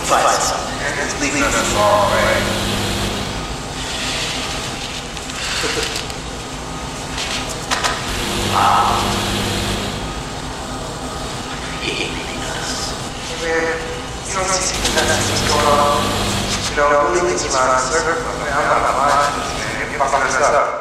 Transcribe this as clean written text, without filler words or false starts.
fight something. It's leaving us far away. Wow. He ain't leaving us. Man, you don't see what's going on. You know, really thinks around a circle. Man, I'm not lying to this, man. You're fucking us up.